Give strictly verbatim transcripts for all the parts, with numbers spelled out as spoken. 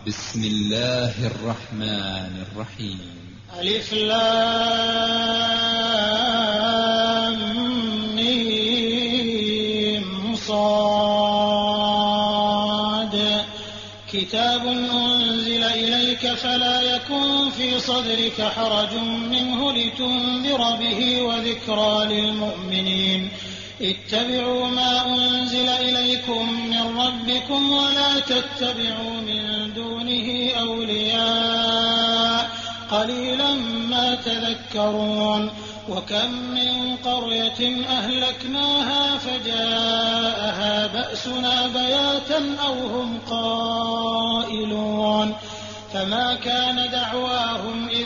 بسم الله الرحمن الرحيم. ألف لام ميم صاد كتاب أنزل إليك فلا يكن في صدرك حرج منه لتنذر به وذكرى للمؤمنين. اتبعوا ما أنزل إليكم من ربكم ولا تتبعوا من دونه أولياء قليلا ما تذكرون. وكم من قرية أهلكناها فجاءها بأسنا بياتا أو هم قائلون فما كان دعواهم إذ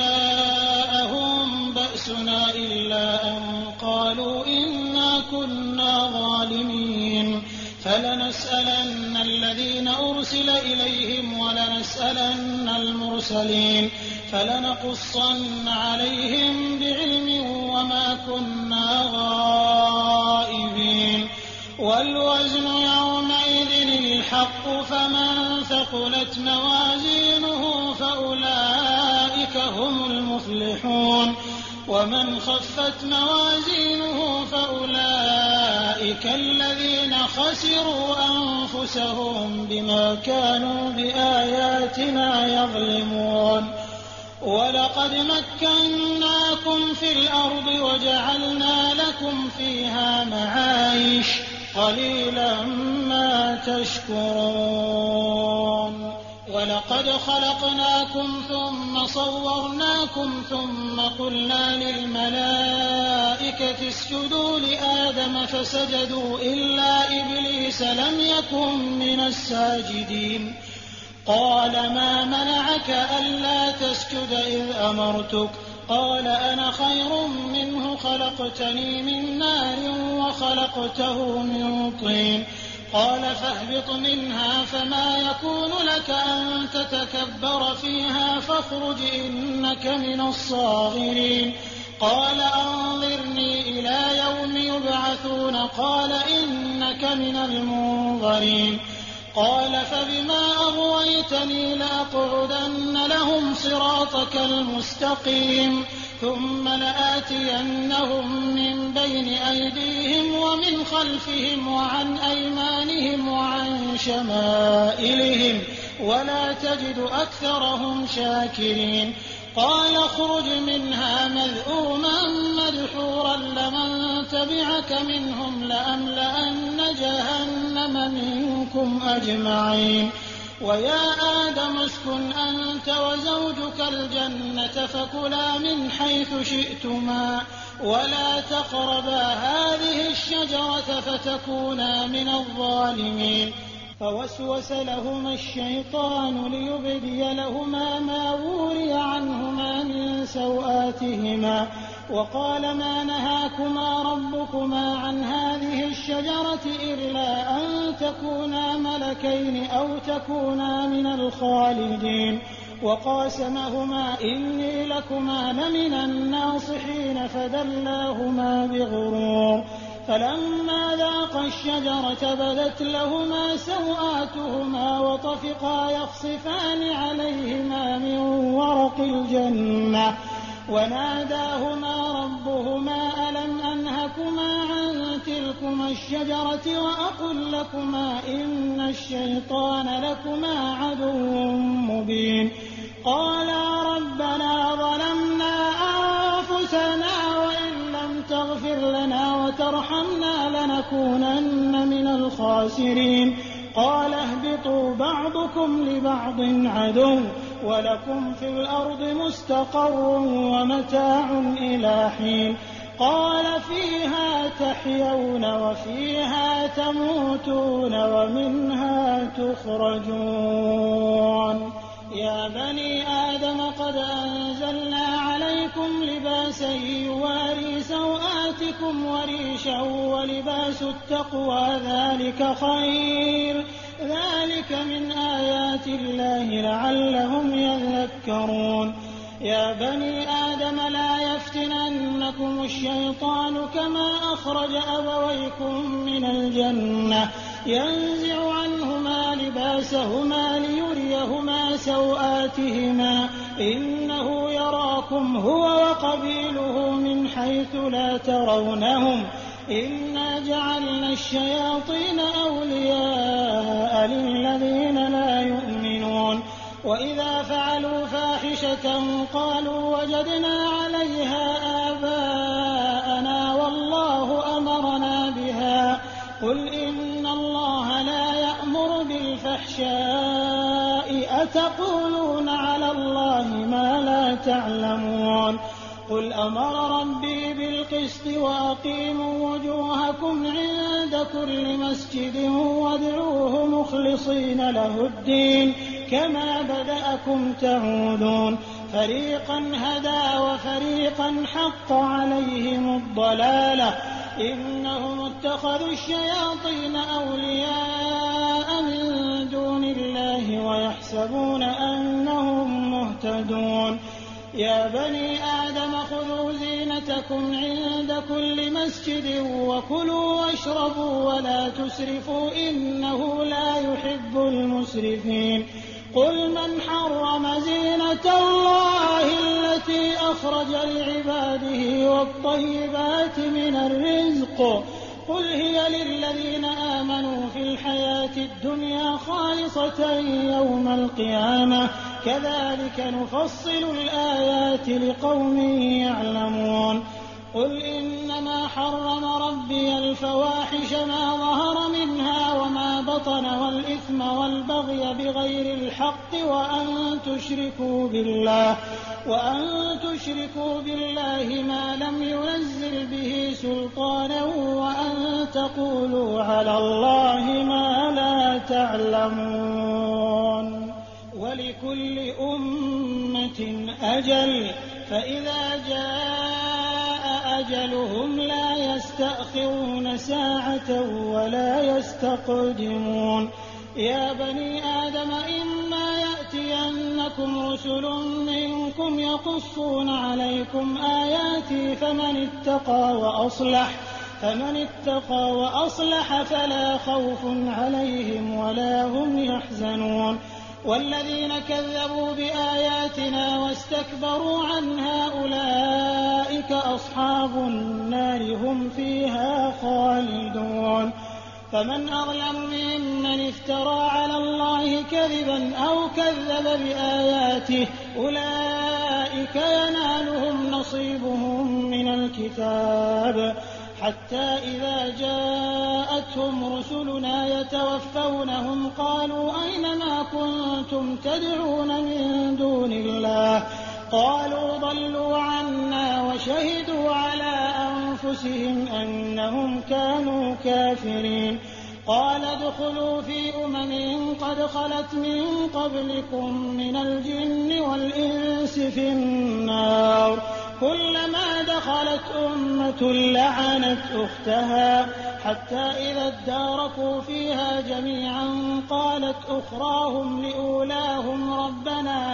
جاءهم بأسنا إلا أن قالوا إنا كنا ظالمين. فلنسألن الذين أرسل إليهم ولنسألن المرسلين فلنقصن عليهم بعلم وما كنا غائبين. والوزن يومئذ الحق فمن ثقلت موازينه فأولئك هم المفلحون ومن خفت موازينه فأولئك الذين خسروا أنفسهم بما كانوا بآياتنا يظلمون. ولقد مكناكم في الأرض وجعلنا لكم فيها معايش قليلا ما تشكرون. ولقد خلقناكم ثم صورناكم ثم قلنا للملائكة اسجدوا لآدم فسجدوا إلا إبليس لم يكن من الساجدين. قال ما منعك ألا تسجد إذ أمرتك؟ قال أنا خير منه خلقتني من نار وخلقته من طين. قال فاهبط منها فما يكون لك أن تتكبر فيها فاخرج إنك من الصاغرين. قال أنظرني إلى يوم يبعثون قال إنك من المنظرين. قال فبما أغويتني لأقعدن لهم صراطك المستقيم ثم لآتينهم من بين أيديهم ومن خلفهم وعن أيمانهم وعن شمائلهم ولا تجد أكثرهم شاكرين. قال اخرج منها مذءوما مدحورا لمن تبعك منهم لأملأن جهنم منكم أجمعين. ويا آدم اسكن أنت وزوجك الجنة فكلا من حيث شئتما ولا تقربا هذه الشجرة فتكونا من الظالمين. فوسوس لهما الشيطان ليبدي لهما ما وري عنهما من سوآتهما وقال ما نهاكما ربكما عن هذه الشجرة إلا أن تكونا ملكين أو تكونا من الخالدين. وقاسمهما إني لكما لمن الناصحين فدلاهما بغرور. فلما ذاقا الشجرة بدت لهما سوآتهما وطفقا يخصفان عليهما من ورق الجنة وناداهما ربهما ألم أنهكما عن تلكما الشجرة وأقل لكما إن الشيطان لكما عدو مبين. قالا ربنا ظلمنا أنفسنا وإن لم تغفر لنا وترحمنا لنكونن من الخاسرين. قال اهبطوا بعضكم لبعض عدو ولكم في الأرض مستقر ومتاع إلى حين. قال فيها تحيون وفيها تموتون ومنها تخرجون. يا بني آدم قد أنزلنا عليكم لباسا يواري سوآتكم وريشا ولباس التقوى ذلك خير ذلك من آيات الله لعلهم يذكرون. يا بني آدم لا يفتننكم الشيطان كما أخرج أبويكم من الجنة ينزع عنهما لباسهما ليريهما سوآتهما إنه يراكم هو وقبيله من حيث لا ترونهم إنا جعلنا الشياطين أولياء للذين لا يؤمنون وإذا فعلوا فاحشة قالوا وجدنا عليها آباءنا والله أمرنا بها قل إن الله لا يأمر بالفحشاء أتقولون على الله ما لا تعلمون قل أمر ربي بالقسط وأقيموا وجوهكم عند كل مسجد وادعوه مخلصين له الدين كما بدأكم تعودون فريقا هدى وفريقا حق عليهم الضلالة إنهم اتخذوا الشياطين أولياء من دون الله ويحسبون أنهم مهتدون يا بني آدم خذوا زينتكم عند كل مسجد وكلوا واشربوا ولا تسرفوا إنه لا يحب المسرفين قل من حرم زينة الله التي أخرج لعباده والطيبات من الرزق قل هي للذين آمنوا في الحياة الدنيا خالصة يوم القيامة كذلك نفصل الآيات لقوم يعلمون قل إنما حرم ربي الفواحش ما ظهر منها وما بطن والإثم والبغي بغير الحق وأن تشركوا بالله وأن تشركوا بالله ما لم ينزل به سلطانا وأن تقولوا على الله ما لا تعلمون ولكل أمة أجل فإذا جاء أجلهم لا يستأخرون ساعة ولا يستقدمون يا بني آدم إما يأتينكم رسل منكم يقصون عليكم آياتي فمن اتقى وأصلح فمن اتقى وأصلح فلا خوف عليهم ولا هم يحزنون والذين كذبوا بآياتنا واستكبروا عنها أولئك أصحاب النار هم فيها خالدون فمن أظلم ممن افترى على الله كذبا أو كذب بآياته أولئك ينالهم نصيبهم من الكتاب حتى إذا جاءتهم رسلنا يتوفونهم قالوا أين ما كنتم تدعون من دون الله قالوا ضلوا عنا وشهدوا على أنفسهم أنهم كانوا كافرين قال ادخلوا في أمم قد خلت من قبلكم من الجن والإنس في النار كلما دخلت أمة لعنت أختها حتى إذا اداركوا فيها جميعا قالت أخراهم لأولاهم ربنا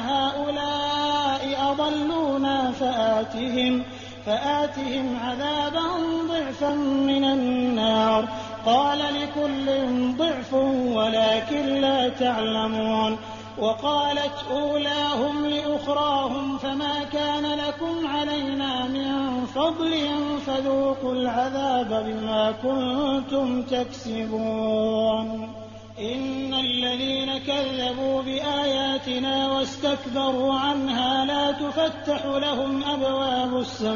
هؤلاء أضلونا فآتهم فآتهم عذابا ضعفا من النار قال لكل ضعف ولكن لا تعلمون وقالت أولاهم لأخراهم فما كان لكم علينا من فضل فذوقوا العذاب بما كنتم تكسبون إن الذين كذبوا بآياتنا واستكبروا عنها لا تفتح لهم أبواب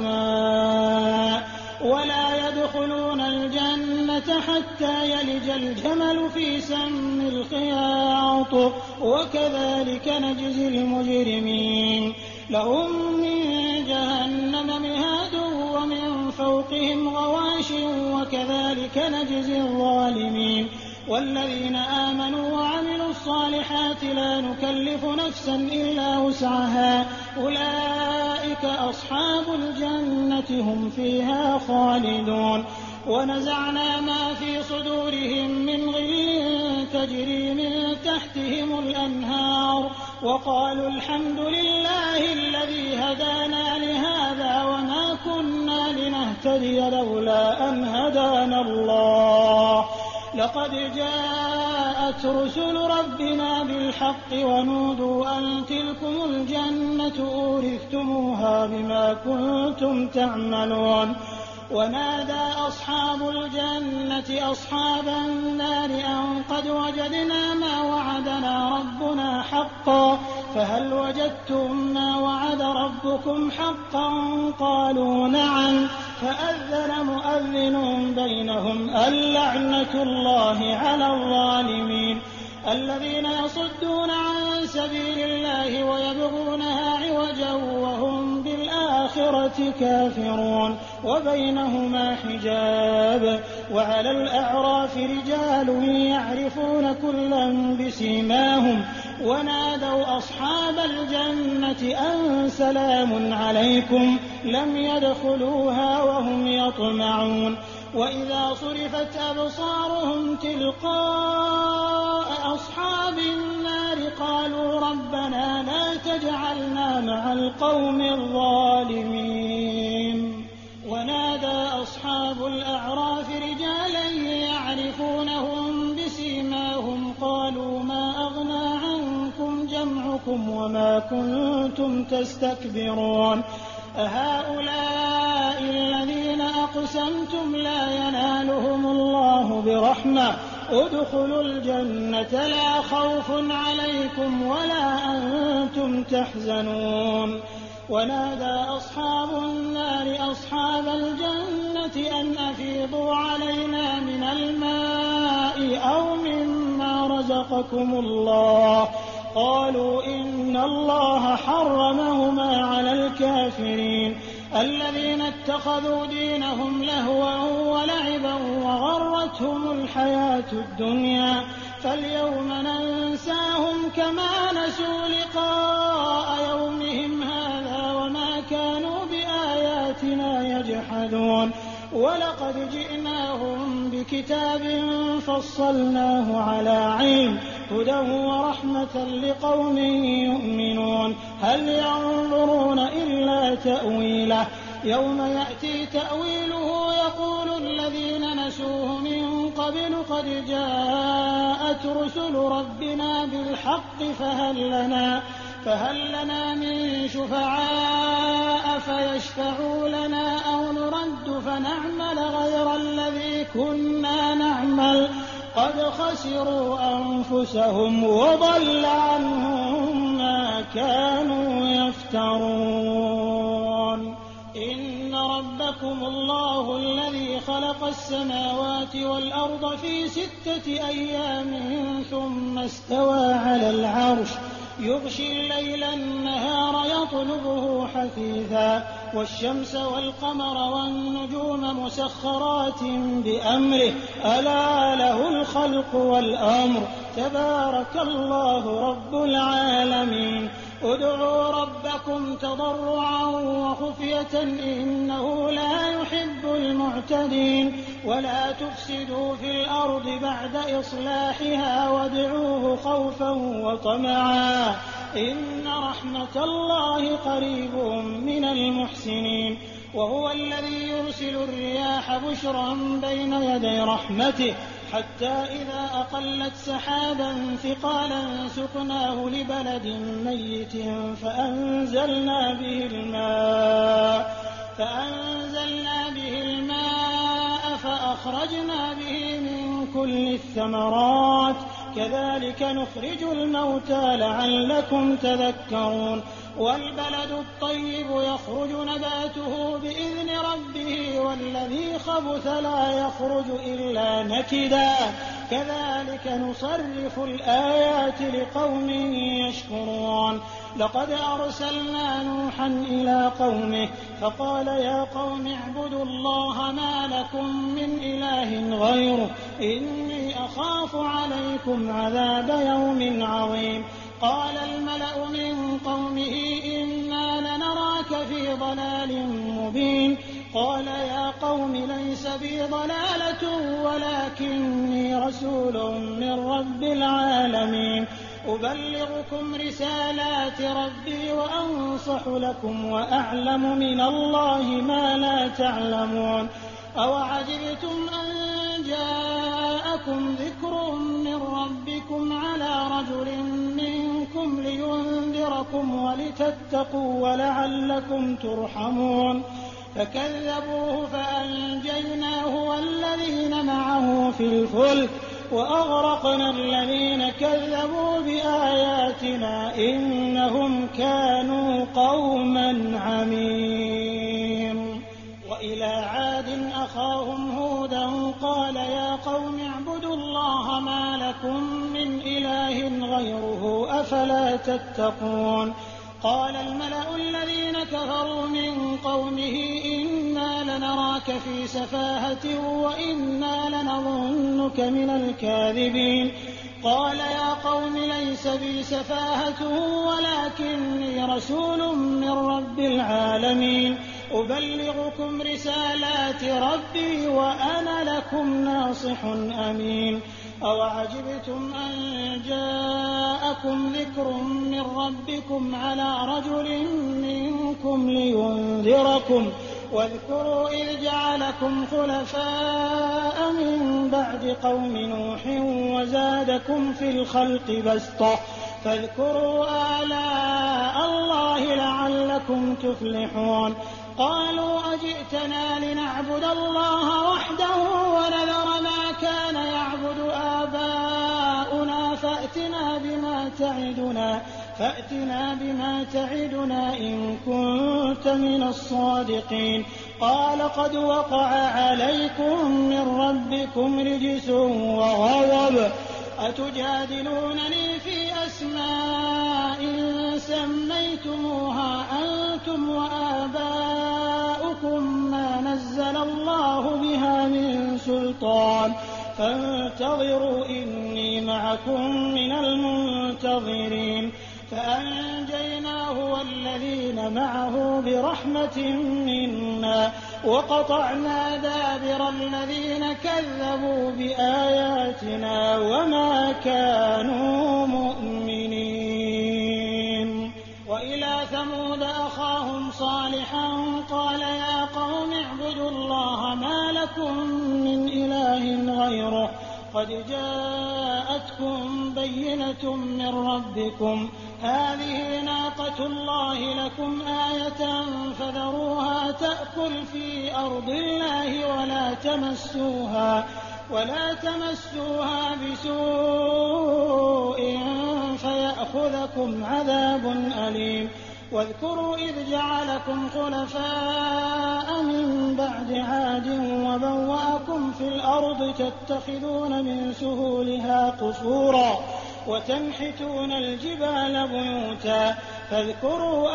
السماء ولا يدخلون الجنة حتى يلج الجمل في سم الخياط وكذلك نجزي المجرمين لهم من جهنم مهاد ومن فوقهم غواش وكذلك نجزي الظالمين والذين آمنوا وعملوا الصالحات لا نكلف نفسا إلا وسعها أولئك أصحاب الجنة هم فيها خالدون ونزعنا ما في صدورهم من غل تجري من تحتهم الأنهار وقالوا الحمد لله الذي هدانا لهذا وما كنا لنهتدي لولا أن هدانا الله لقد جاءت رسل ربنا بالحق ونودوا أن تلكم الجنة أورثتموها بما كنتم تعملون ونادى أصحاب الجنة أصحاب النار أن قد وجدنا ما وعدنا ربنا حقا فهل وجدتم ما وعد ربكم حقا قالوا نعم فأذن مؤذن بينهم اللعنة الله على الظالمين الذين يصدون عن سبيل الله ويبغونها عوجا وهم بالآخرة كافرون وبينهما حجاب وعلى الأعراف رجال يعرفون كلا بسيماهم ونادوا أصحاب الجنة أن سلام عليكم لم يدخلوها وهم يطمعون وإذا صرفت أبصارهم تلقاء أصحاب النار قالوا ربنا لا تجعلنا مع القوم الظالمين ونادى أصحاب الأعراف رجالا يعرفونهم بسيماهم قالوا ما أغنى عنكم جمعكم وما كنتم تستكبرون أهؤلاء الذين أقسمتم لا ينالهم الله برحمة ادخلوا الجنة لا خوف عليكم ولا أنتم تحزنون ونادى أصحاب النار أصحاب الجنة أن أفيضوا علينا من الماء أو مما رزقكم الله قالوا إن الله حرمهما على الكافرين الذين اتخذوا دينهم لهوا ولعبا وغرتهم الحياة الدنيا فاليوم ننساهم كما نسوا لقاء يومهم هذا وما كانوا بآياتنا يجحدون ولقد جئناهم بكتاب فصلناه على علم هدى ورحمة لقوم يؤمنون هل ينظرون إلا تأويله يوم يأتي تأويله يقول الذين نسوه من قبل قد جاءت رسل ربنا بالحق فهل لنا فهل لنا من شفعاء فيشفعوا لنا أو نرد فنعمل غير الذي كنا نعمل قد خسروا أنفسهم وضل عنهم ما كانوا يفترون إن ربكم الله الذي خلق السماوات والأرض في ستة أيام ثم استوى على العرش يغشي الليل النهار يطلبه حثيثا والشمس والقمر والنجوم مسخرات بأمره ألا له الخلق والأمر تبارك الله رب العالمين ادعوا ربكم تضرعا وخفية إنه لا يحب المعتدين ولا تفسدوا في الأرض بعد إصلاحها وادعوه خوفا وطمعا إن رحمة الله قريب من المحسنين وهو الذي يرسل الرياح بشرا بين يدي رحمته حتى إذا أقلت سحابا ثقالا سقناه لبلد ميت فأنزلنا به الماء فأنزلنا به الماء فأخرجنا به من كل الثمرات كذلك نخرج الموتى لعلكم تذكرون والبلد الطيب يخرج نباته بإذن ربه والذي خبث لا يخرج إلا نكدا كذلك نصرف الآيات لقوم يشكرون لقد أرسلنا نوحا إلى قومه فقال يا قوم اعبدوا الله ما لكم من إله غيره إني أخاف عليكم عذاب يوم عظيم قال الملأ من قومه إنا لنراك في ضلال مبين قال يا قوم ليس بي ضلالة ولكني رسول من رب العالمين أبلغكم رسالات ربي وأنصح لكم وأعلم من الله ما لا تعلمون أوعجبتم أن جاءكم جاءكم ذكر من ربكم على رجل منكم لينذركم ولتتقوا ولعلكم ترحمون فكذبوه فأنجيناه والذين معه في الفلك وأغرقنا الذين كذبوا بآياتنا إنهم كانوا قوما عمين. وإلى عاد أخاهم هودا قال يا قوم اعبدوا الله ما لكم من إله غيره أفلا تتقون. قال الملأ الذين كفروا من قومه إنا لنراك في سفاهة وإنا لنظنك من الكاذبين. قال يا قوم ليس بي سفاهة ولكني رسول من رب العالمين أبلغكم رسالات ربي وأنا لكم ناصح أمين. أوعجبتم أن جاءكم ذكر من ربكم على رجل منكم لينذركم واذكروا إذ جعلكم خلفاء من بعد قوم نوح وزادكم في الخلق بسطة فاذكروا آلاء الله لعلكم تفلحون. قالوا أجئتنا لنعبد الله وحده ونذر ما كان يعبد آباؤنا فأتنا بما تعدنا فأتنا بما تعدنا إن كنت من الصادقين. قال قد وقع عليكم من ربكم رجس وغضب أتجادلونني في أسماء سميتموها أنتم وآباؤكم ما نزل الله بها من سلطان فانتظروا إني معكم من المنتظرين. فأنجيناه والذين معه برحمة منا وقطعنا دابر الذين كذبوا بآياتنا وما كانوا مؤمنين. وإلى ثمود أخاهم صالحا قال يا قوم اعبدوا الله ما لكم من إله غيره قد جاءتكم بينة من ربكم هذه ناقة الله لكم آية فذروها تأكل في أرض الله ولا تمسوها ولا تمسوها بسوء فيأخذكم عذاب أليم. واذكروا إذ جعلكم خلفاء من بعد عاد وبوأكم في الأرض تتخذون من سهولها قصورا وتنحتون الجبال بيوتا فاذكروا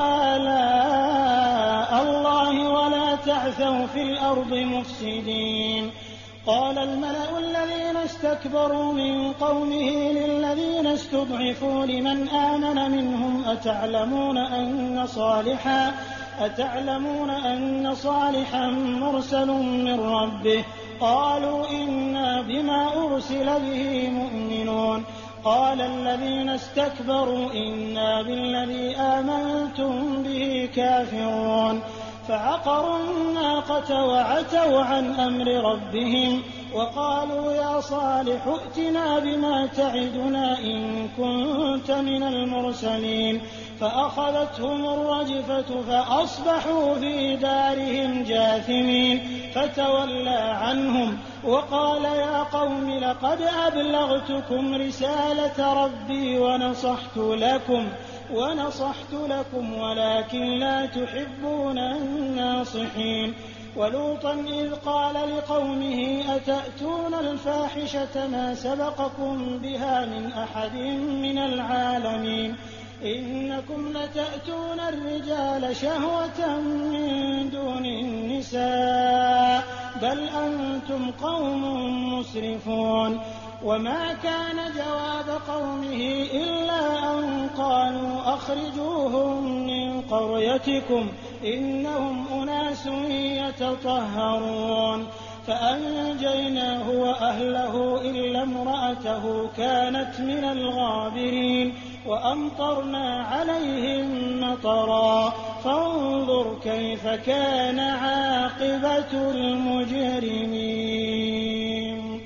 آلاء الله ولا تعثوا في الأرض مفسدين. قال الملأ الذين استكبروا من قومه للذين استضعفوا لمن آمن منهم أتعلمون أن صالحا أتعلمون أن صالحا مرسل من ربه قالوا إنا بما أرسل به مؤمنون. قال الذين استكبروا إنا بالذي آمنتم به كافرون. فعقروا الناقة وعتوا عن أمر ربهم وقالوا يا صالح ائتنا بما تعدنا إن كنت من المرسلين. فأخذتهم الرجفة فأصبحوا في دارهم جاثمين فتولى عنهم وقال يا قوم لقد أبلغتكم رسالة ربي ونصحت لكم ونصحت لكم ولكن لا تحبون الناصحين. ولوطا إذ قال لقومه أتأتون الفاحشة ما سبقكم بها من أحد من العالمين إنكم لتأتون الرجال شهوة من دون النساء بل أنتم قوم مسرفون. وما كان جواب قومه إلا أن قالوا أخرجوهم من قريتكم إنهم أناس يتطهرون. فأنجيناه وأهله إلا امرأته كانت من الغابرين وأمطرنا عليهم مطرا فانظر كيف كان عاقبة المجرمين.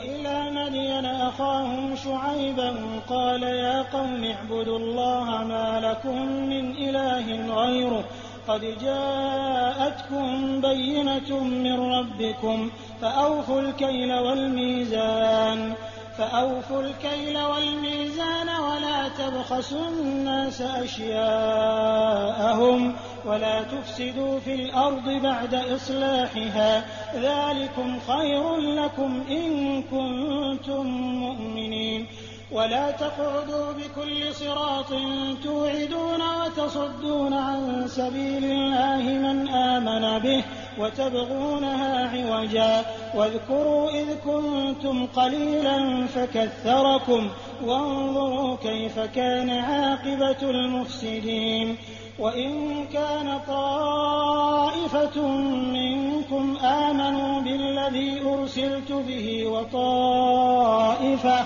وإلى مدين أخاهم شعيبا قال يا قوم اعبدوا الله ما لكم من إله غيره قد جاءتكم بينة من ربكم فأوفوا الكيل والميزان فأوفوا الكيل والميزان ولا تبخسوا الناس أشياءهم ولا تفسدوا في الأرض بعد إصلاحها ذلكم خير لكم إن كنتم مؤمنين ولا تقعدوا بكل صراط توعدون وتصدون عن سبيل الله من آمن به وتبغونها عوجا واذكروا إذ كنتم قليلا فكثركم وانظروا كيف كان عاقبة المفسدين وإن كان طائفة منكم آمنوا بالذي أرسلت به وطائفة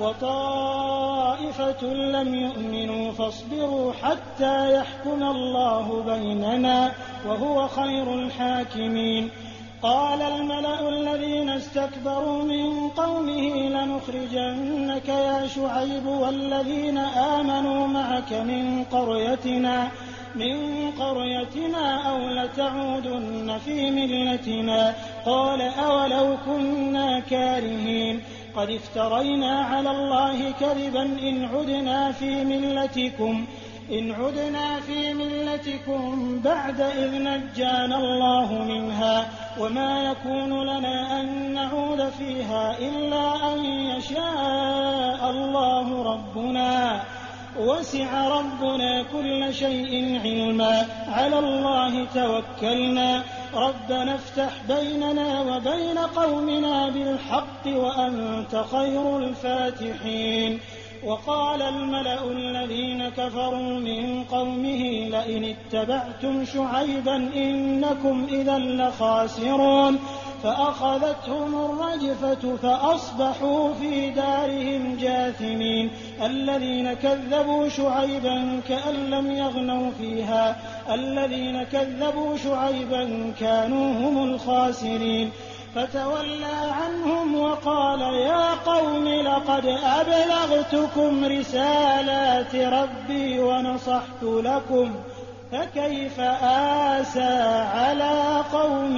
وطائفة لم يؤمنوا فاصبروا حتى يحكم الله بيننا وهو خير الحاكمين قال الملأ الذين استكبروا من قومه لنخرجنك يا شعيب والذين آمنوا معك من قريتنا من قريتنا أو لتعودن في ملتنا قال أولو كنا كارهين قد افترينا على الله كذبا إن عدنا في ملتكم إن عدنا في ملتكم بعد إذ نجانا الله منها وما يكون لنا أن نعود فيها إلا أن يشاء الله ربنا وسع ربنا كل شيء علما على الله توكلنا ربنا افتح بيننا وبين قومنا بالحق وأنت خير الفاتحين وقال الملأ الذين كفروا من قومه لئن اتبعتم شعيبا إنكم إذا لخاسرون فأخذتهم الرجفة فأصبحوا في دارهم جاثمين الذين كذبوا شعيبا كأن لم يغنوا فيها الذين كذبوا شعيبا كانوا هم الخاسرين فتولى عنهم وقال يا قوم لقد أبلغتكم رسالات ربي ونصحت لكم فكيف آسى على قوم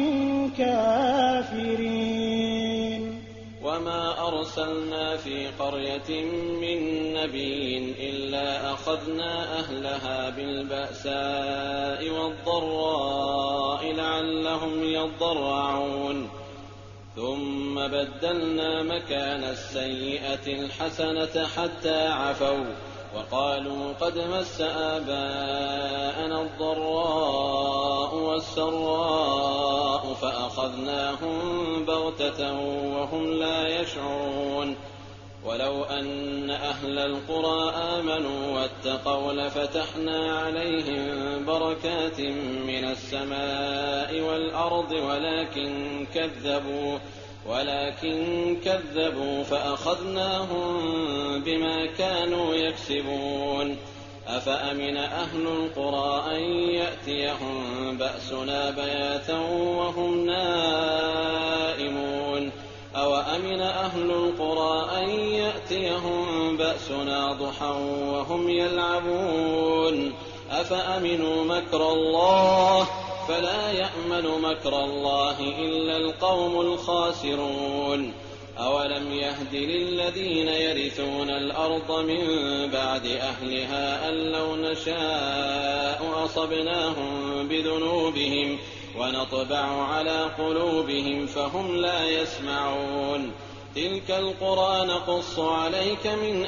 كافرين وما أرسلنا في قرية من نبي إلا أخذنا أهلها بالبأساء والضراء لعلهم يضرعون ثم بدلنا مكان السيئة الحسنة حتى عفوا وقالوا قد مس آباءنا الضراء والسراء فأخذناهم بغتة وهم لا يشعرون ولو أن أهل القرى آمنوا واتقوا لفتحنا عليهم بركات من السماء والأرض ولكن كذبوا ولكن كذبوا فأخذناهم بما كانوا يكسبون أفأمن أهل القرى أن يأتيهم بأسنا بياتا وهم نائمون أوأمن أهل القرى أن يأتيهم بأسنا ضحى وهم يلعبون أفأمنوا مكر الله فلا يأمن مكر الله إلا القوم الخاسرون أولم يهد للذين يرثون الأرض من بعد أهلها أن لو نشاء أصبناهم بذنوبهم ونطبع على قلوبهم فهم لا يسمعون تلك القرى نقص عليك من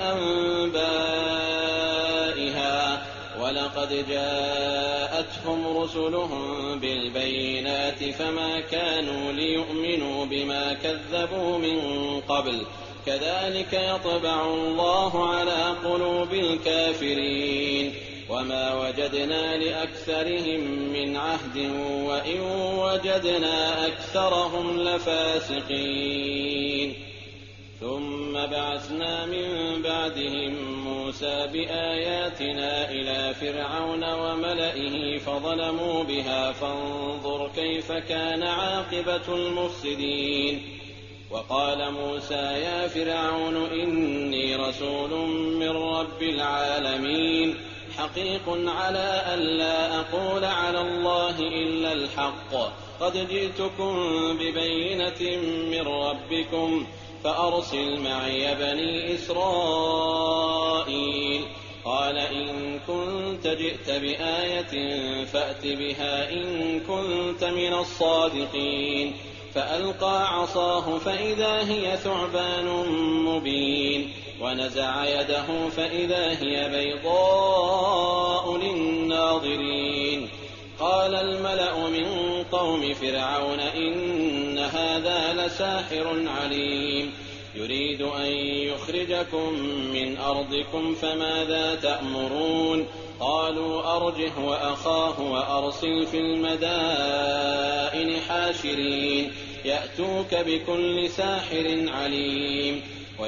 أنبائها ولقد جاءتهم رسلهم بالبينات فما كانوا ليؤمنوا بما كذبوا من قبل كذلك يطبع الله على قلوب الكافرين وما وجدنا لأكثرهم من عهد وإن وجدنا أكثرهم لفاسقين ثم بعثنا من بعدهم موسى بآياتنا إلى فرعون وملئه فظلموا بها فانظر كيف كان عاقبة المفسدين وقال موسى يا فرعون إني رسول من رب العالمين حقيق على أن لا أقول على الله إلا الحق قد جئتكم ببينة من ربكم فأرسل معي بني إسرائيل قال إن كنت جئت بآية فأت بها إن كنت من الصادقين فألقى عصاه فإذا هي ثعبان مبين ونزع يده فإذا هي بيضاء للناظرين قال الملأ من قوم فرعون إن هذا لساحر عليم يريد أن يخرجكم من أرضكم فماذا تأمرون قالوا أرجه وأخاه وأرسل في المدائن حاشرين يأتوك بكل ساحر عليم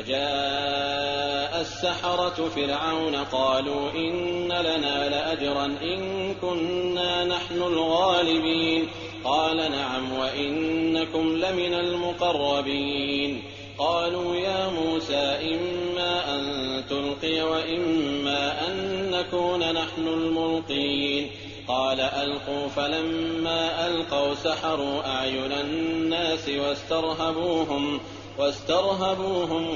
وجاء السحرة فرعون قالوا إن لنا لأجرا إن كنا نحن الغالبين قال نعم وإنكم لمن المقربين قالوا يا موسى إما أن تلقي وإما أن نكون نحن الملقين قال ألقوا فلما ألقوا سحروا أعين الناس واسترهبوهم واسترهبوهم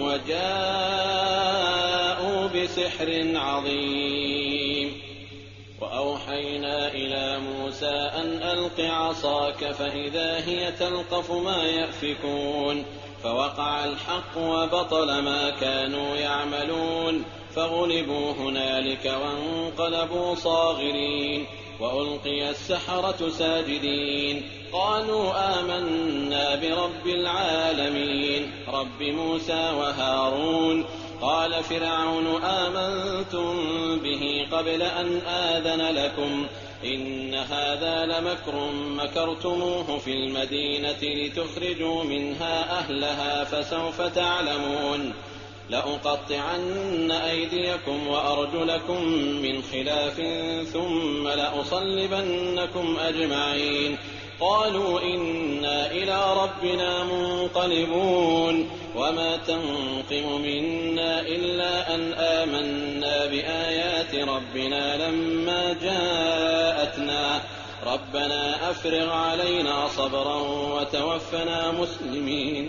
وجاءوا بسحر عظيم وأوحينا إلى موسى أن ألق عصاك فإذا هي تلقف ما يأفكون فوقع الحق وبطل ما كانوا يعملون فغلبوا هنالك وانقلبوا صاغرين وألقي السحرة ساجدين قالوا آمنا برب العالمين رب موسى وهارون قال فرعون آمنتم به قبل أن آذن لكم إن هذا لمكر مكرتموه في المدينة لتخرجوا منها أهلها فسوف تعلمون لأقطعن أيديكم وأرجلكم من خلاف ثم لأصلبنكم أجمعين قالوا إنا إلى ربنا منقلبون وما تنقم منا إلا أن آمنا بآيات ربنا لما جاءتنا ربنا أفرغ علينا صبرا وتوفنا مسلمين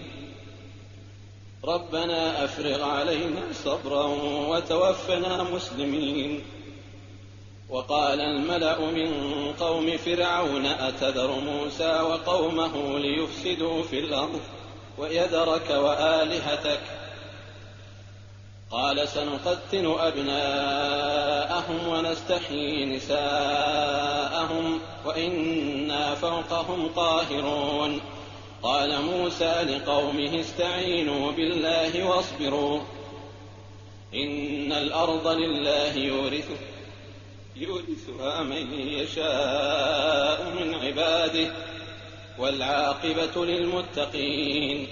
ربنا أفرغ علينا صبرا وتوفنا مسلمين وقال الملأ من قوم فرعون أتذر موسى وقومه ليفسدوا في الأرض ويذرك وآلهتك قال سنقتل أبناءهم ونستحيي نساءهم وإنا فوقهم قاهرون قال موسى لقومه استعينوا بالله واصبروا إن الأرض لله يورثها يورثها من يشاء من عباده والعاقبة للمتقين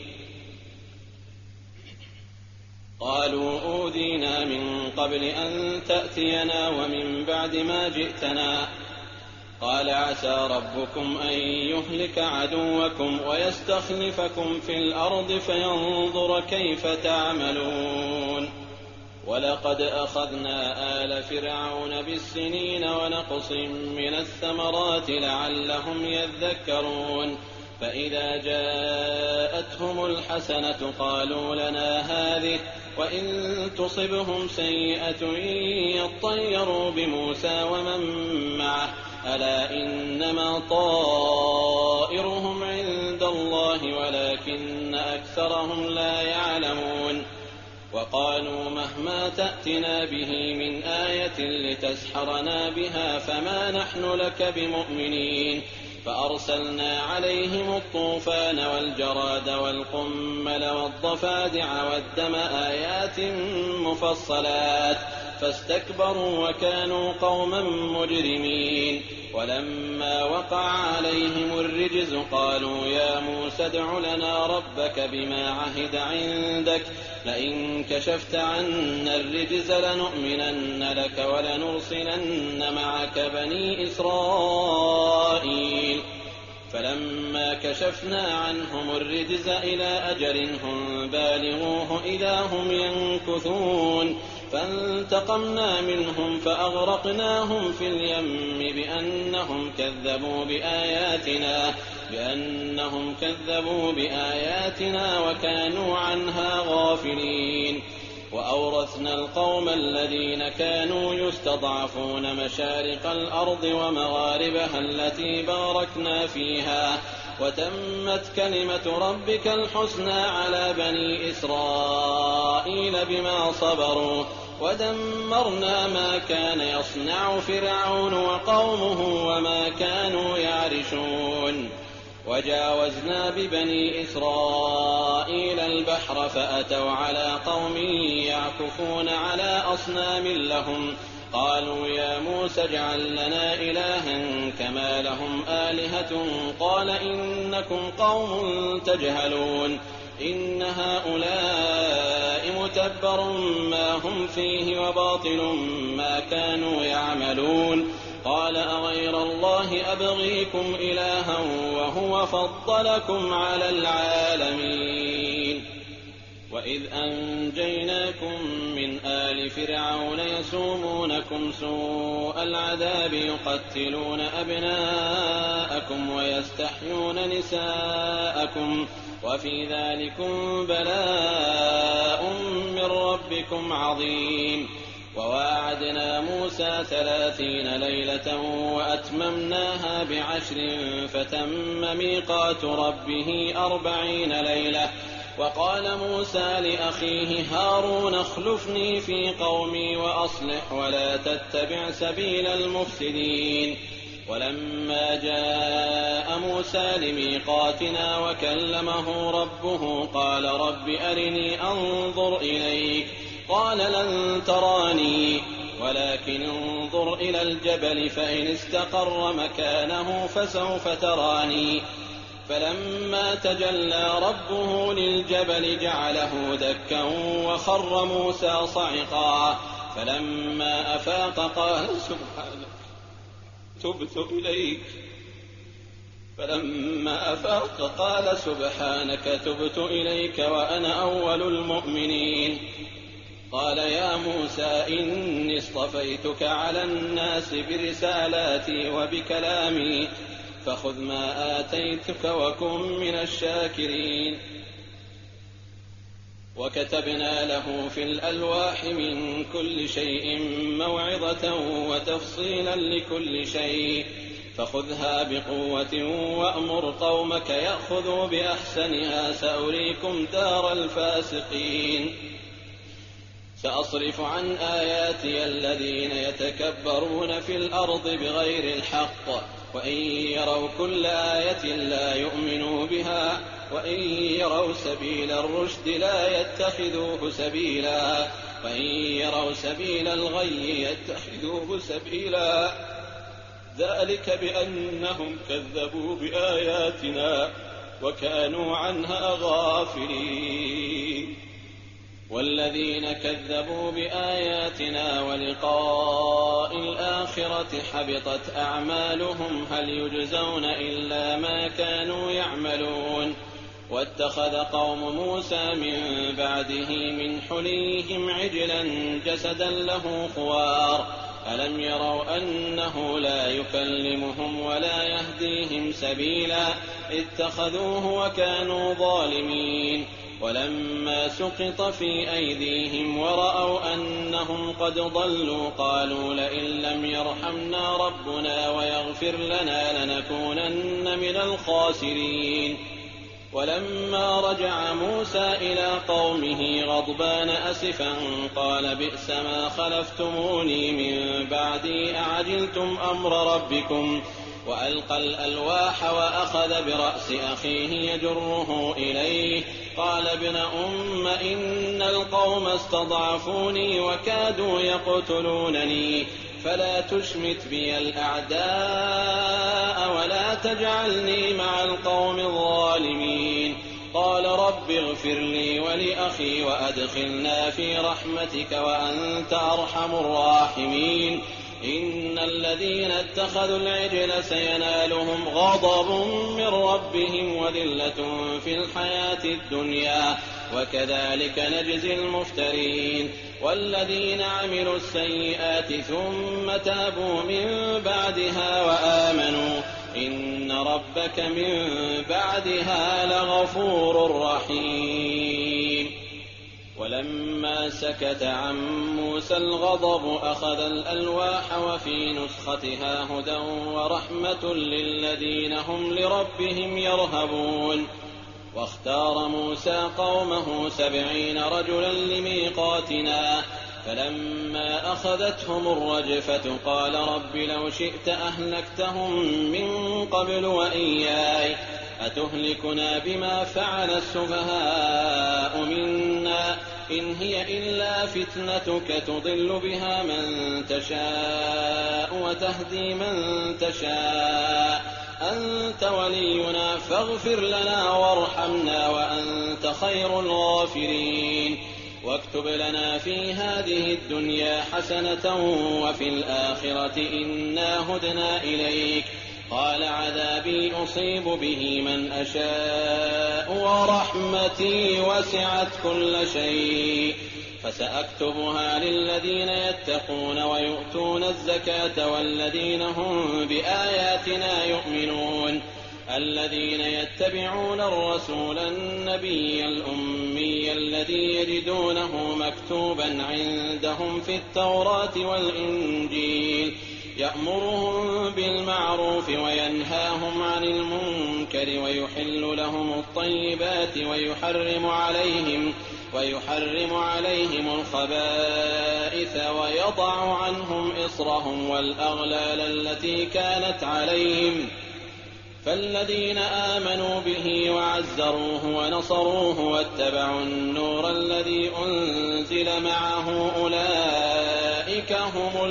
قالوا أوذينا من قبل أن تأتينا ومن بعد ما جئتنا قال عسى ربكم أن يهلك عدوكم ويستخلفكم في الأرض فينظر كيف تعملون ولقد أخذنا آل فرعون بالسنين ونقص من الثمرات لعلهم يذكرون فإذا جاءتهم الحسنة قالوا لنا هذه وإن تصبهم سيئة يطيروا بموسى ومن معه ألا إنما طائرهم عند الله ولكن أكثرهم لا يعلمون وقالوا مهما تأتنا به من آية لتسحرنا بها فما نحن لك بمؤمنين فأرسلنا عليهم الطوفان والجراد والقمل والضفادع والدم آيات مفصلات فاستكبروا وكانوا قوما مجرمين ولما وقع عليهم الرجز قالوا يا موسى ادع لنا ربك بما عهد عندك لئن كشفت عنا الرجز لنؤمنن لك ولنرسلن معك بني إسرائيل فلما كشفنا عنهم الرجز إلى أجل هم بالغوه إذا هم ينكثون فانتقمنا منهم فأغرقناهم في اليم بأنهم كذبوا بآياتنا بأنهم كذبوا بآياتنا وكانوا عنها غافلين وأورثنا القوم الذين كانوا يستضعفون مشارق الأرض ومغاربها التي باركنا فيها وتمت كلمة ربك الحسنى على بني إسرائيل بما صبروا ودمرنا ما كان يصنع فرعون وقومه وما كانوا يعرشون وجاوزنا ببني إسرائيل البحر فأتوا على قوم يعكفون على أصنام لهم قالوا يا موسى اجعل لنا إلها كما لهم آلهة قال إنكم قوم تجهلون إن هؤلاء متبر ما هم فيه وباطل ما كانوا يعملون قال أغير الله أبغيكم إلها وهو فضلكم على العالمين وإذ أنجيناكم من آل فرعون يسومونكم سوء العذاب يقتلون أبناءكم ويستحيون نساءكم وفي ذلكم بلاء من ربكم عظيم وواعدنا موسى ثلاثين ليلة وأتممناها بعشر فتم ميقات ربه أربعين ليلة وقال موسى لأخيه هارون اخلفني في قومي وأصلح ولا تتبع سبيل المفسدين ولما جاء موسى لميقاتنا وكلمه ربه قال رب أرني أنظر إليك قال لن تراني ولكن انظر إلى الجبل فإن استقر مكانه فسوف تراني فلما تجلى ربه للجبل جعله دكا وخر موسى صعقا فلما أفاق قال سبحانك تبت إليك فلما أفاق قال سبحانك تبت إليك وأنا أول المؤمنين قال يا موسى إني اصطفيتك على الناس برسالاتي وبكلامي فخذ ما آتيتك وكن من الشاكرين وكتبنا له في الألواح من كل شيء موعظة وتفصيلا لكل شيء فخذها بقوة وأمر قومك يأخذوا بأحسنها سأريكم دار الفاسقين سأصرف عن آياتي الذين يتكبرون في الأرض بغير الحق وإن يروا كل آية لا يؤمنوا بها وإن يروا سبيل الرشد لا يتخذوه سبيلا وإن يروا سبيل الغي يتخذوه سبيلا ذلك بأنهم كذبوا بآياتنا وكانوا عنها غافلين والذين كذبوا بآياتنا ولقاء الآخرة حبطت أعمالهم هل يجزون إلا ما كانوا يعملون واتخذ قوم موسى من بعده من حليهم عجلا جسدا له خوار ألم يروا أنه لا يكلمهم ولا يهديهم سبيلا اتخذوه وكانوا ظالمين ولما سقط في أيديهم ورأوا أنهم قد ضلوا قالوا لئن لم يرحمنا ربنا ويغفر لنا لنكونن من الخاسرين ولما رجع موسى إلى قومه غضبان أسفا قال بئس ما خلفتموني من بعدي أعجلتم أمر ربكم وألقى الألواح وأخذ برأس أخيه يجره إليه قال ابن أم إن القوم استضعفوني وكادوا يقتلونني فلا تشمت بي الأعداء ولا تجعلني مع القوم الظالمين قال رب اغفر لي ولأخي وأدخلنا في رحمتك وأنت أرحم الراحمين إن الذين اتخذوا العجل سينالهم غضب من ربهم وذلة في الحياة الدنيا وكذلك نجزي المفترين. والذين عملوا السيئات ثم تابوا من بعدها وآمنوا إن ربك من بعدها لغفور رحيم. ولما سكت عن موسى الغضب أخذ الألواح وفي نسختها هدى ورحمة للذين هم لربهم يرهبون. واختار موسى قومه سبعين رجلا لميقاتنا فلما أخذتهم الرجفة قال رب لو شئت أهلكتهم من قبل وإياي أتهلكنا بما فعل السفهاء منا إن هي إلا فتنتك تضل بها من تشاء وتهدي من تشاء أنت ولينا فاغفر لنا وارحمنا وأنت خير الغافرين. واكتب لنا في هذه الدنيا حسنة وفي الآخرة إنا هدنا إليك قال عذابي أصيب به من أشاء ورحمتي وسعت كل شيء فسأكتبها للذين يتقون ويؤتون الزكاة والذين هم بآياتنا يؤمنون الذين يتبعون الرسول النبي الأمي الذي يجدونه مكتوبا عندهم في التوراة والإنجيل يأمرهم بالمعروف وينهاهم عن المنكر ويحل لهم الطيبات ويحرم عليهم ويحرم عليهم الخبائث ويضع عنهم إصرهم والأغلال التي كانت عليهم. فالذين آمنوا به وعزروه ونصروه واتبعوا النور الذي أنزل معه أولئك هم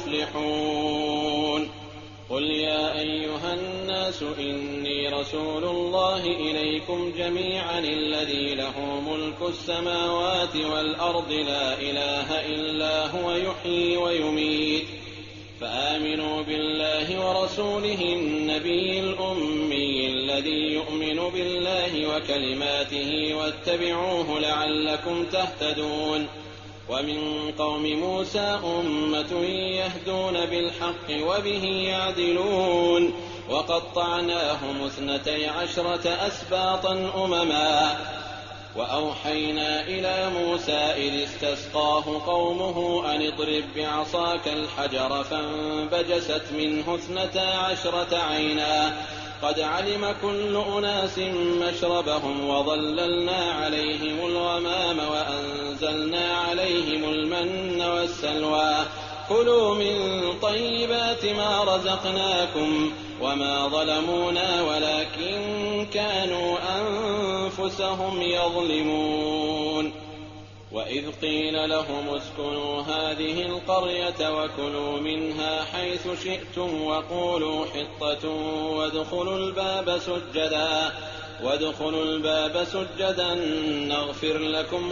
المفلحون. قل يا أيها الناس إني رسول الله إليكم جميعا الذي له ملك السماوات والأرض لا إله إلا هو يحيي ويميت فآمنوا بالله ورسوله النبي الأمي الذي يؤمن بالله وكلماته واتبعوه لعلكم تهتدون. ومن قوم موسى أمة يهدون بالحق وبه يعدلون وقطعناهم اثنتي عشرة أسباطا أمما وأوحينا إلى موسى إذ استسقاه قومه أن اضرب بعصاك الحجر فانبجست منه اثنتا عشرة عينا قد علم كل أناس مشربهم وظللنا عليهم الغمام وأنزلنا عليهم المن والسلوى كلوا من طيبات ما رزقناكم وما ظلمونا ولكن كانوا أنفسهم يظلمون. وإذ قيل لهم اسكنوا هذه القرية وكلوا منها حيث شئتم وقولوا حطة وادخلوا الباب سجدا وادخلوا الباب سجدا نغفر لكم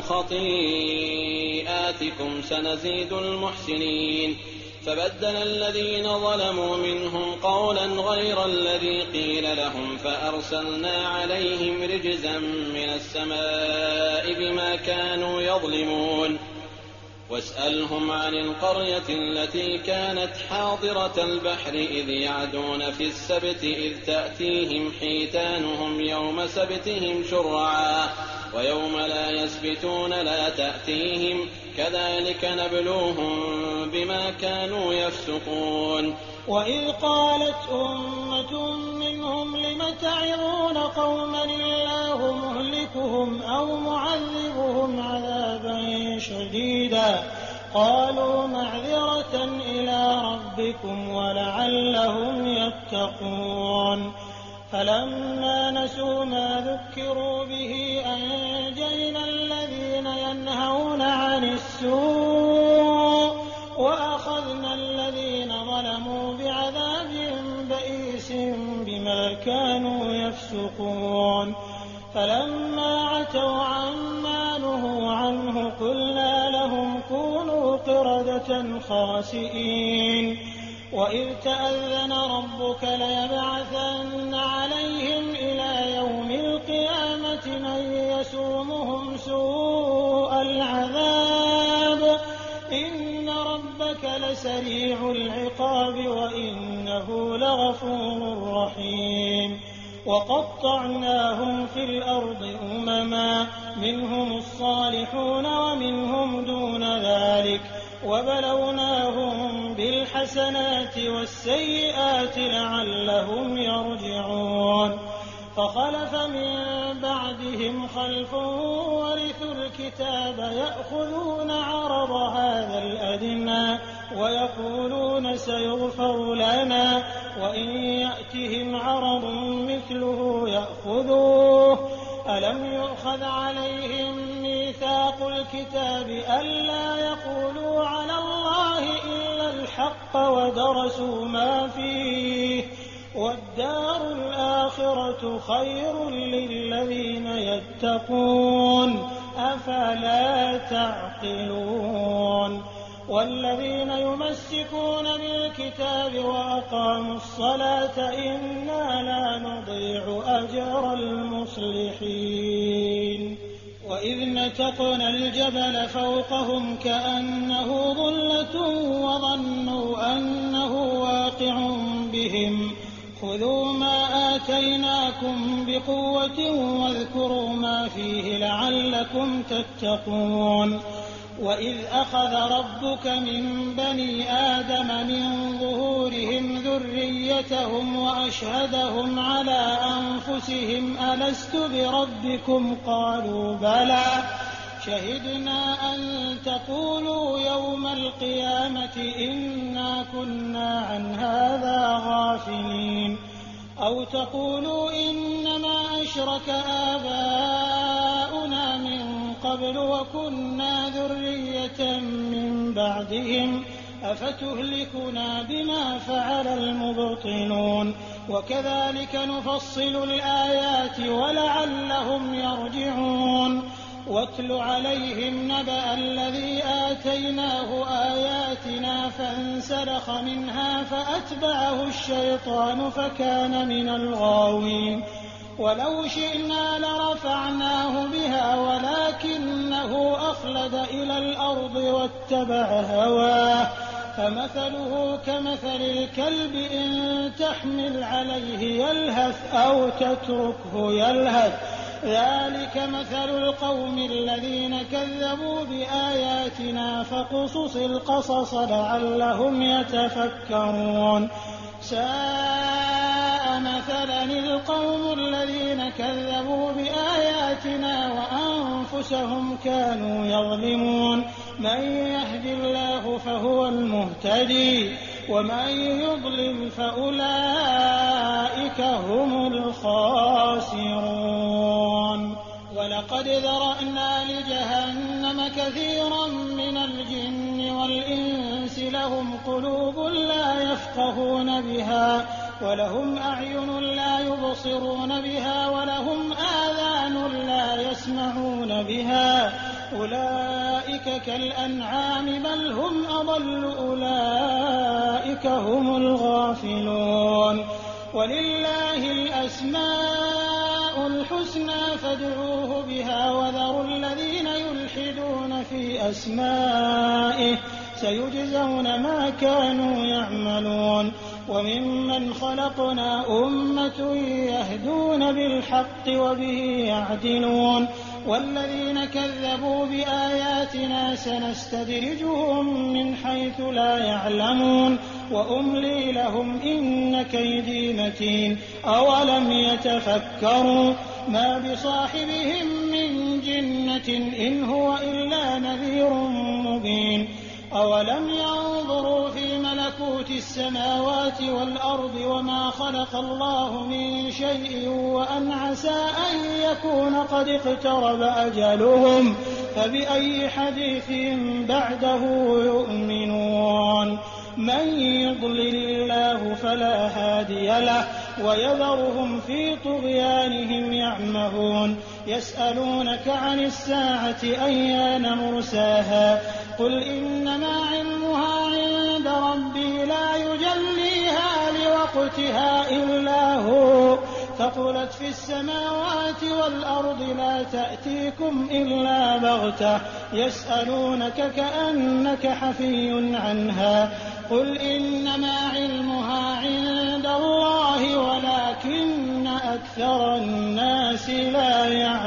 خطيئاتكم سنزيد المحسنين. فبدل الذين ظلموا منهم قولا غير الذي قيل لهم فأرسلنا عليهم رجزا من السماء بما كانوا يظلمون. واسألهم عن القرية التي كانت حاضرة البحر إذ يعدون في السبت إذ تأتيهم حيتانهم يوم سبتهم شرعا ويوم لا يسبتون لا تأتيهم كذلك نبلوهم بما كانوا يفسقون. وإذ قالت أمة منهم لم تعظون قوما الله مهلكهم أو معذبهم عذابا شديدا قالوا معذرة إلى ربكم ولعلهم يتقون. فلما نسوا ما ذكروا به أنجينا الذين ينهون عن السوء وأخذنا الذين ظلموا بعذاب بئيس بما كانوا يفسقون. فلما عتوا عما نهوا عنه قلنا لهم كونوا قردة خاسئين. وإذ تأذن ربك ليبعثن عليهم إلى يوم القيامة من يسومهم سوء العذاب إن ربك لسريع العقاب وإنه لغفور رحيم وقطعناهم في الأرض أمما منهم الصالحون ومنهم دون ذلك وبلوناهم بالحسنات والسيئات لعلهم يرجعون فخلف من بعدهم خلف ورثوا الكتاب يأخذون عرض هذا الأدنى ويقولون سيغفر لنا وإن يأتهم عرض مثله يأخذوه ألم يؤخذ عليهم ميثاق الكتاب ألا يقولوا على الله إلا الحق ودرسوا ما فيه والدار الآخرة خير للذين يتقون أفلا تعقلون والذين يمسكون بالكتاب وأقاموا الصلاة إنا لا نضيع أجر المصلحين وإذ نتقنا الجبل فوقهم كأنه ظلة وظنوا أنه واقع بهم خذوا ما آتيناكم بقوة واذكروا ما فيه لعلكم تتقون وإذ أخذ ربك من بني آدم من ظهورهم ذريتهم وأشهدهم على أنفسهم ألست بربكم قالوا بلى شهدنا أن تقولوا يوم القيامة إنا كنا عن هذا غافلين أو تقولوا إنما أشرك آباؤنا من قبل وكنا ذرية من بعدهم أفتهلكنا بما فعل المبطلون وكذلك نفصل الآيات ولعلهم يرجعون واتل عليهم نبأ الذي آتيناه آياتنا فانسلخ منها فأتبعه الشيطان فكان من الغاوين ولو شئنا لرفعناه بها ولكنه أخلد إلى الأرض واتبع هواه فمثله كمثل الكلب إن تحمل عليه يلهث أو تتركه يلهث ذلك مثل القوم الذين كذبوا بآياتنا فاقصص القصص لعلهم يتفكرون ساء مثلا القوم الذين كذبوا بآياتنا وأنفسهم كانوا يظلمون من يهد الله فهو المهتدي ومن يضلل فأولئك هم الخاسرون ولقد ذرأنا لجهنم كثيرا من الجن والإنس لهم قلوب لا يفقهون بها ولهم أعين لا يبصرون بها ولهم آذان لا يسمعون بها أولئك كالأنعام بل هم أضل أولئك هم الغافلون ولله الأسماء الحسنى فادعوه بها وذروا الذين يلحدون في أسمائه سيجزون ما كانوا يعملون وممن خلقنا أمة يهدون بالحق وبه يعدلون والذين كذبوا بآياتنا سنستدرجهم من حيث لا يعلمون وأملي لهم إن كيدي متين أولم يتفكروا ما بصاحبهم من جنة إن هو إلا نذير مبين أولم ينظروا في ملكوت السماوات والأرض وما خلق الله من شيء وأن عسى أن يكون قد اقترب أجلهم فبأي حديث بعده يؤمنون من يضلل الله فلا هادي له ويذرهم في طغيانهم يعمهون يسألونك عن الساعة أيان مرساها قل إنما علمها عند ربي لا يجلى وقتها إلا هو ثقلت في السماوات والأرض لا تأتيكم إلا بغتة يسألونك كأنك حفي عنها قل إنما علمها عند الله ولكن أكثر الناس لا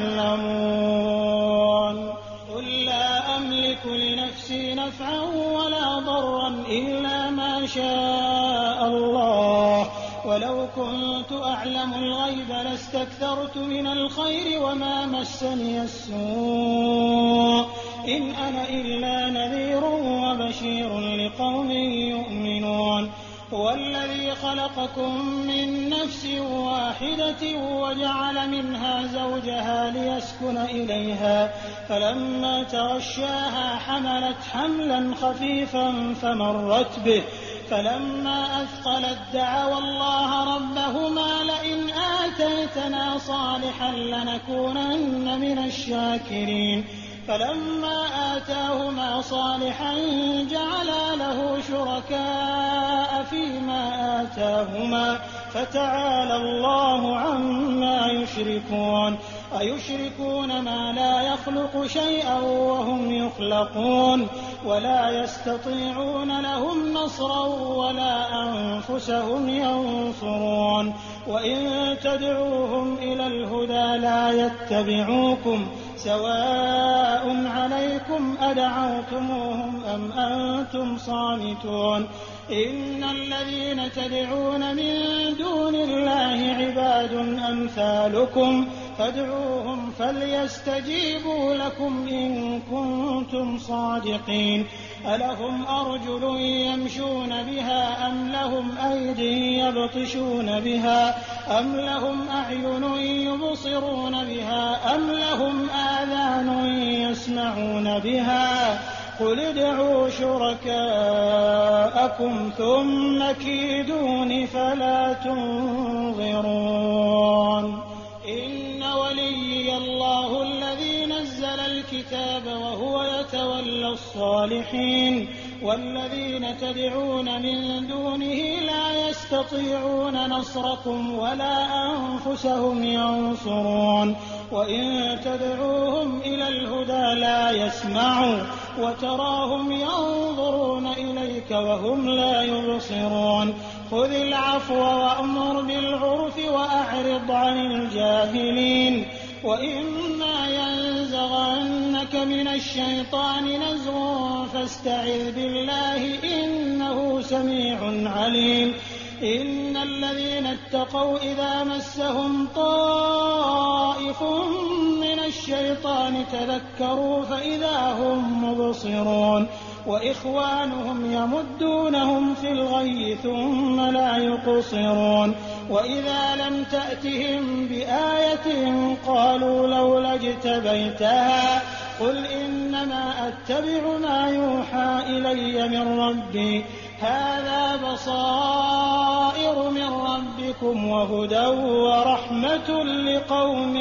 يعلمون قل لا أملك لنفسي نفعا ولا ضرا إلا ما شاء الله ولو كنت أعلم الغيب لاستكثرت من الخير وما مسني السوء إن أنا إلا نذير وبشير لقوم يؤمنون هو الذي خلقكم من نفس واحدة وجعل منها زوجها ليسكن إليها فلما تغشاها حملت حملا خفيفا فمرت به فلما أثقلت دعوا الله ربهما لئن آتيتنا صالحا لنكونن من الشاكرين فلما آتاهما صالحا جعلا له شركاء فيما آتاهما فتعالى الله عما يشركون أيشركون ما لا يخلق شيئا وهم يخلقون ولا يستطيعون لهم نصرا ولا أنفسهم ينصرون وإن تدعوهم إلى الهدى لا يتبعوكم سواء عليكم أدعوتموهم أم أنتم صامتون إن الذين تدعون من دون الله عباد أمثالكم فادعوهم فليستجيبوا لكم إن كنتم صادقين ألهم أرجل يمشون بها أم لهم أيدي يبطشون بها أم لهم أعين يبصرون بها أم لهم آذان يسمعون بها قل ادعوا شركاءكم ثم كيدون فلا تنظرون إن وليي الله الذي نزل الكتاب وهو يتولى الصالحين والذين تدعون من دونه لا يستطيعون نصركم ولا أنفسهم ينصرون وإن تدعوهم إلى الهدى لا يسمعوا وتراهم ينظرون إليك وهم لا يبصرون خذ العفو وأمر بالعرف وأعرض عن الجاهلين وإما ينزغنك من الشيطان نزغ فاستعذ بالله إنه سميع عليم إن الذين اتقوا إذا مسهم طائف من الشيطان تذكروا فإذا هم مبصرون وإخوانهم يمدونهم في الغي ثم لا يقصرون وإذا لم تأتهم بآية قالوا لولا اجتبيتها قل إنما أتبع ما يوحى إلي من ربي هذا بصائر من ربكم وهدى ورحمة لقوم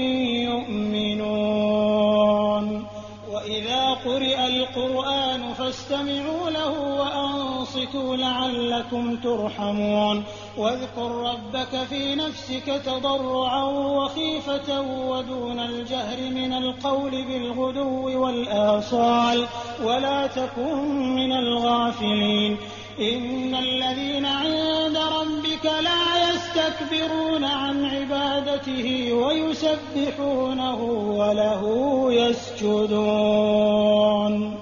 يؤمنون وإذا قرئ القرآن فاستمعوا له وأنصتوا لعلكم ترحمون واذكر ربك في نفسك تضرعا وخيفة ودون الجهر من القول بالغدو والآصال ولا تكن من الغافلين إن الذين عند ربك لا يستكبرون عن عبادته ويسبحونه وله يسجدون